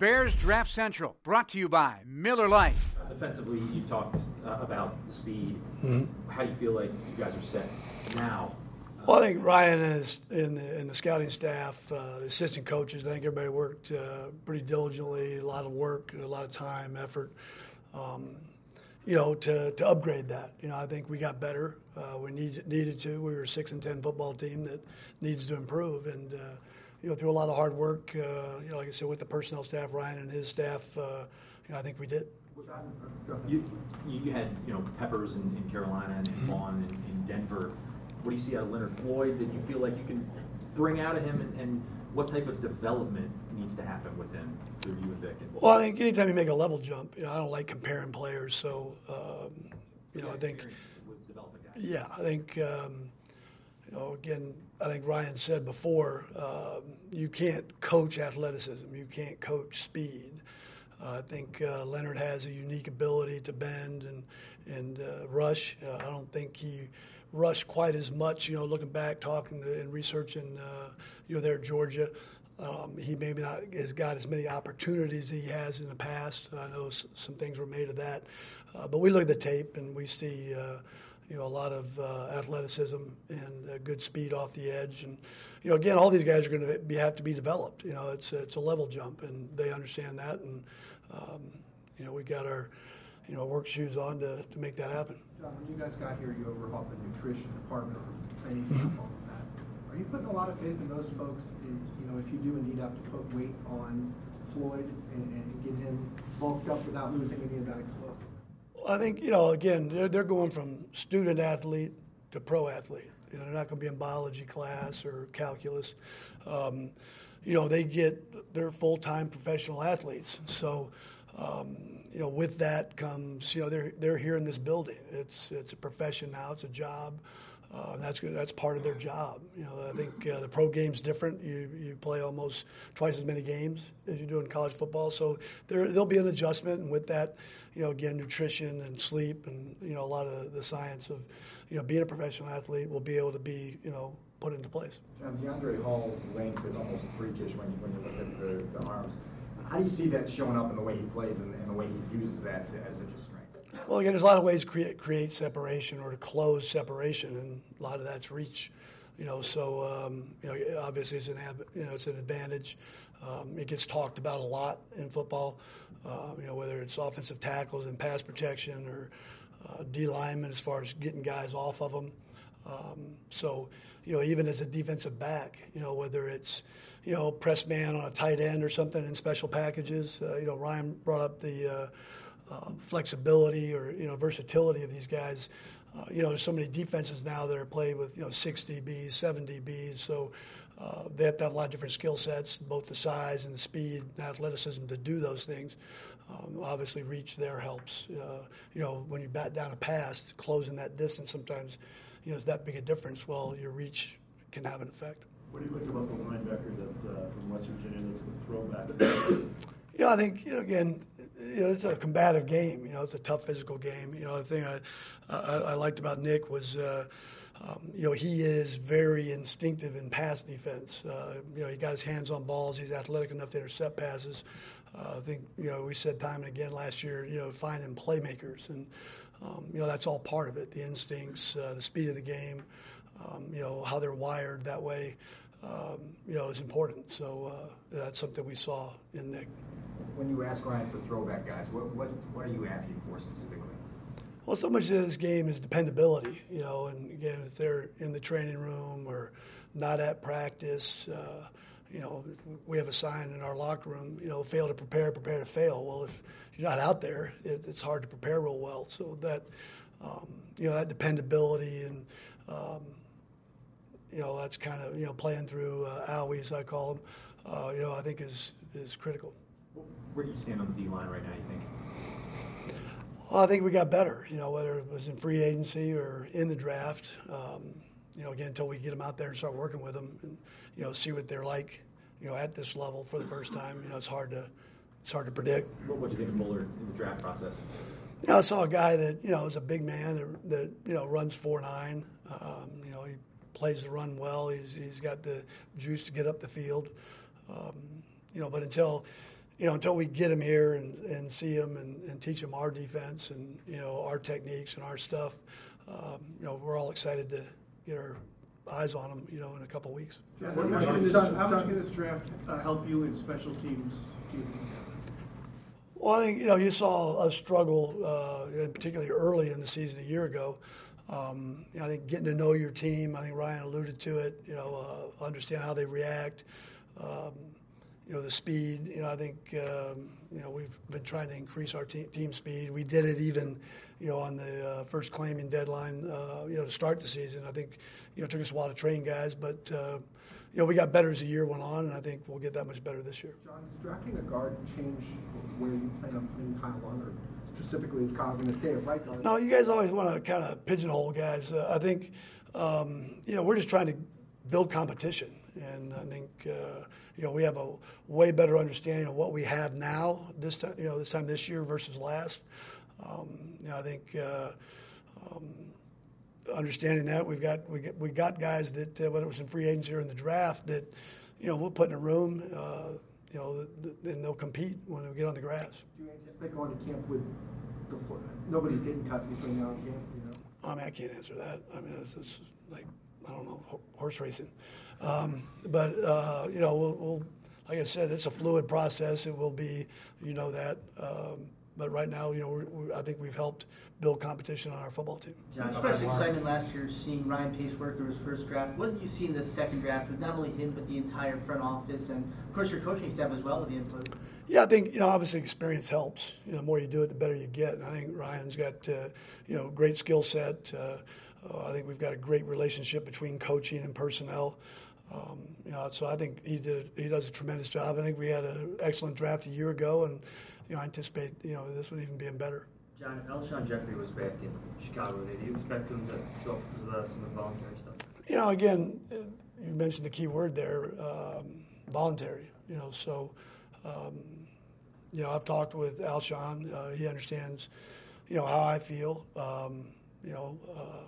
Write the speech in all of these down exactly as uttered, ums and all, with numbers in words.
Bears Draft Central, brought to you by Miller Lite. Defensively, you talked uh, about the speed. Mm-hmm. How do you feel like you guys are set now? Well, I think Ryan and, his, and, the, and the scouting staff, uh, the assistant coaches, I think everybody worked uh, pretty diligently, a lot of work, a lot of time, effort, um, you know, to, to upgrade that. You know, I think we got better. Uh, we need, needed to. We were a six and ten football team that needs to improve. And, uh, you know, through a lot of hard work, uh, you know, like I said, with the personnel staff, Ryan and his staff, uh, you know, I think we did. You, you had, you know, Peppers in, in Carolina and Vaughn in, in Denver. What do you see out of Leonard Floyd that you feel like you can bring out of him, and, and what type of development needs to happen with him through you and Vic? Well, I think anytime you make a level jump, you know, I don't like comparing players, so, um, you know, I think, yeah, I think, um, you know, again, I think Ryan said before, um, you can't coach athleticism, you can't coach speed. Uh, I think uh, Leonard has a unique ability to bend and, and uh, rush. Uh, I don't think he rushed quite as much, you know, looking back, talking to, and researching, uh, you know, there at Georgia. Um, he maybe not has got as many opportunities as he has in the past. I know s- some things were made of that. Uh, but we look at the tape and we see, uh, you know, a lot of uh, athleticism and uh, good speed off the edge. And, you know, again, all these guys are going to be, have to be developed. You know, it's, it's a level jump, and they understand that. And, um, you know, we got our, you know, work shoes on to, to make that happen. John, when you guys got here, you overhauled the nutrition department, training staff, all of that. Are you putting a lot of faith in those folks? In, you know, if you do indeed have to put weight on Floyd and, and get him bulked up without losing any of that explosive? Well, I think, you know, again, they're, they're going from student athlete to pro athlete. You know, they're not going to be in biology class or calculus. Um, you know, they get, they're full-time professional athletes. So, um, you know, with that comes, you know, they're they're here in this building. It's it's a profession now. It's a job. Uh, that's that's part of their job. You know, I think uh, the pro game's different. You you play almost twice as many games as you do in college football. So there there'll be an adjustment, and with that, you know, again, nutrition and sleep, and you know, a lot of the science of, you know, being a professional athlete will be able to be, you know, put into place. John, DeAndre Hall's length is almost freakish when you when you look at the, the arms. How do you see that showing up in the way he plays and, and the way he uses that to, as such a strength? Well, again, there's a lot of ways to create, create separation or to close separation, and a lot of that's reach. You know, so um, you know, obviously it's an you know it's an advantage. Um, it gets talked about a lot in football. Uh, you know, whether it's offensive tackles and pass protection or uh, D linemen as far as getting guys off of them. Um, so, you know, even as a defensive back, you know, whether it's, you know, press man on a tight end or something in special packages, uh, you know, Ryan brought up the uh, uh, flexibility or, you know, versatility of these guys. Uh, you know, there's so many defenses now that are played with, you know, six D Bs, seven D Bs. So uh, they have to have a lot of different skill sets, both the size and the speed and athleticism to do those things. Um, obviously, reach there helps. Uh, you know, when you bat down a pass, closing that distance sometimes, you know, is that big a difference? Well, your reach can have an effect. What do you think about the linebacker that uh, from West Virginia that's the throwback? You know, I think, you know, again, you know, it's a combative game. You know, it's a tough physical game. You know, the thing I, I, I liked about Nick was, uh, um, you know, he is very instinctive in pass defense. Uh, you know, he got his hands on balls. He's athletic enough to intercept passes. Uh, I think, you know, we said time and again last year, you know, finding playmakers. And, um, you know, that's all part of it, the instincts, uh, the speed of the game, um, you know, how they're wired that way. Um, you know, is important. So uh, that's something we saw in Nick. When you ask Ryan for throwback guys, what what what are you asking for specifically? Well, so much of this game is dependability, you know, and again, if they're in the training room or not at practice, uh, you know, we have a sign in our locker room, you know, fail to prepare, prepare to fail. Well, if you're not out there, it, it's hard to prepare real well. So that, um, you know, that dependability and, um, you know, that's kind of, you know, playing through uh, owies, I call them, uh, you know, I think is is critical. Where do you stand on the D line right now, you think? Well, I think we got better, you know, whether it was in free agency or in the draft. Um, you know, again, until we get them out there and start working with them and, you know, see what they're like, you know, at this level for the first time. You know, it's hard to it's hard to predict. What did you think of Bullard in the draft process? You know, I saw a guy that, you know, is a big man that, that you know, runs four nine. Um, you know, he plays the run well. He's He's got the juice to get up the field. Um, you know, but until you know, until we get him here and, and see him and, and teach him our defense and, you know, our techniques and our stuff, um, you know, we're all excited to get our eyes on him, you know, in a couple weeks. How much can this, how much can this draft uh, help you in special teams? Well, I think, you know, you saw us struggle, uh, particularly early in the season a year ago. Um, you know, I think getting to know your team, I think Ryan alluded to it, you know, uh, understand how they react, um, you know, the speed. You know, I think, um, you know, we've been trying to increase our te- team speed. We did it even, you know, on the uh, first claiming deadline, uh, you know, to start the season. I think, you know, it took us a while to train guys, but, uh, you know, we got better as the year went on, and I think we'll get that much better this year. John, does drafting a guard change where you plan on putting Kyle Long, or specifically is Kyle going to stay at right guard? No, you guys always want to kind of pigeonhole guys. Uh, I think, um, you know, we're just trying to build competition. And I think, uh, you know, we have a way better understanding of what we have now this time, you know, this time this year versus last. Um, you know, I think uh, um, understanding that we've got we got we got guys that uh, whether it was in free agents or in the draft that, you know, we'll put in a room, uh, you know, and they'll compete when we get on the grass. Do you anticipate going to camp with the foot? Nobody's getting cut between now and camp, you know? I mean, I can't answer that. I mean, it's, it's like, I don't know, horse racing. Um, but, uh, you know, we'll, we'll, like I said, it's a fluid process. It will be, you know that. Um, but right now, you know, we're, we, I think we've helped build competition on our football team. John, expressed excitement last year seeing Ryan Pace work through his first draft. What did you see in the second draft with not only him, but the entire front office and, of course, your coaching staff as well with the input? Yeah, I think, you know, obviously experience helps. You know, the more you do it, the better you get. And I think Ryan's got, uh, you know, great skill set. Uh, uh, I think we've got a great relationship between coaching and personnel. Um, you know, so I think he did. He does a tremendous job. I think we had an excellent draft a year ago, and you know, I anticipate you know this one even being better. John, if Alshon Jeffrey was back in Chicago, do you expect him to show up for the, some voluntary stuff? You know, again, you mentioned the key word there, um, voluntary. You know, so um, you know, I've talked with Alshon. Uh, he understands, you know, how I feel. Um, you know. Uh,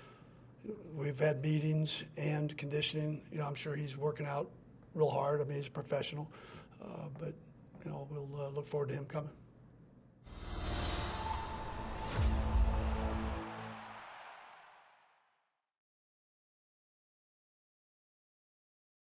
We've had meetings and conditioning. You know, I'm sure he's working out real hard. I mean, he's a professional. Uh, but, you know, we'll uh, look forward to him coming.